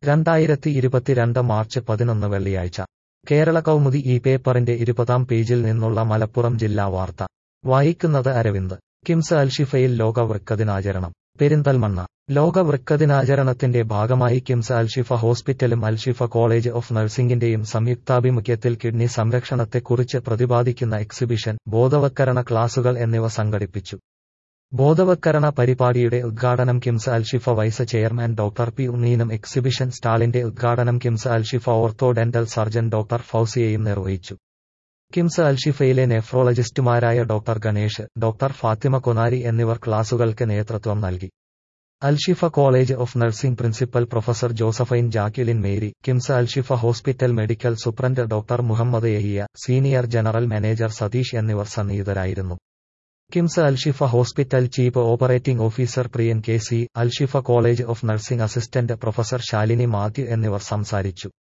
2022 March 11 വെള്ളിയാഴ്ച കേരള കൗമുദി ഈ പേപ്പറിന്റെ 20-ാം പേജിൽ നിന്നുള്ള മലപ്പുറം ജില്ലാ വാർത്ത വായിക്കുന്നത് അരവിന്ദ്. കിംസ് അൽഷിഫയിൽ ലോക വൃക്ക ദിനാചരണം. പെരിന്തൽമണ്ണ. ലോക വൃക്ക ദിനാചരണത്തിന്റെ ഭാഗമായി കിംസ് അൽഷിഫ ഹോസ്പിറ്റലും അൽഷിഫ കോളേജ് ഓഫ് നഴ്സിംഗിന്റെയും സംയുക്താഭിമുഖ്യത്തിൽ കിഡ്നി സംരക്ഷണത്തെക്കുറിച്ച് പ്രതിപാദിക്കുന്ന എക്സിബിഷൻ, ബോധവത്കരണ ക്ലാസുകൾ എന്നിവ സംഘടിപ്പിച്ചു. ബോധവത്കരണ പരിപാടിയുടെ ഉദ്ഘാടനം KIMS Alshifa vice chairman doctor P ഉണ്ണീനും എക്സിബിഷൻ സ്റ്റാളിന്റെ ഉദ്ഘാടനം KIMS Alshifa ortho dental surgeon doctor ഫൗസിയയും നിർവഹിച്ചു. കിംസ് അൽഷിഫയിലെ നെഫ്രോളജിസ്റ്റുമാരായ ഡോക്ടർ ഗണേഷ്, ഡോക്ടർ ഫാത്തിമ കൊനാരി എന്നിവർ ക്ലാസുകൾക്ക് നേതൃത്വം നൽകി. Alshifa college of nursing principal professor Josephine Jacqueline Mary, KIMS Alshifa hospital medical superintendent doctor Muhammad Yahiya, senior general manager Satheesh എന്നിവർ സന്നിഹിതരായിരുന്നു. KIMS Alshifa hospital chief operating officer Priyan K C, Alshifa college of nursing assistant professor Shalini Mathew എന്നിവർ സംസാരിച്ചു.